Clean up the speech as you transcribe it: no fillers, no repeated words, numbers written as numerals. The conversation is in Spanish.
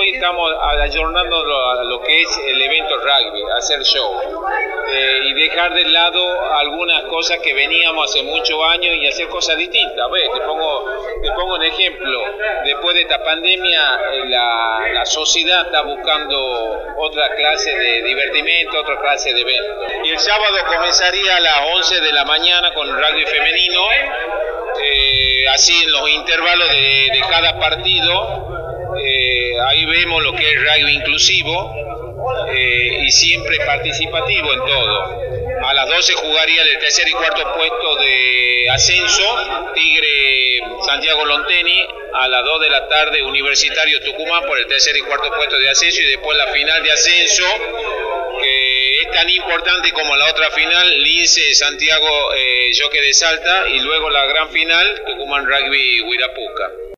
hoy estamos ayornando a lo que es el evento rugby, hacer show. Y dejar de lado algunas cosas que veníamos hace muchos años y hacer cosas distintas. ¿Ves? Te pongo un ejemplo. Después de esta pandemia, la sociedad está buscando otra clase de divertimento, otra clase de evento. Y el sábado comenzaría a las 11 de la mañana con rugby femenino, así en los intervalos de cada partido. Ahí vemos lo que es rugby inclusivo y siempre participativo en todo. A las 12 jugaría el tercer y cuarto puesto de ascenso, Tigre Santiago Lonteni. A las 2 de la tarde Universitario Tucumán por el tercer y cuarto puesto de ascenso, y después la final de ascenso, que es tan importante como la otra final, Lince Santiago Jockey de Salta, y luego la gran final Tucumán Rugby Huirapuca.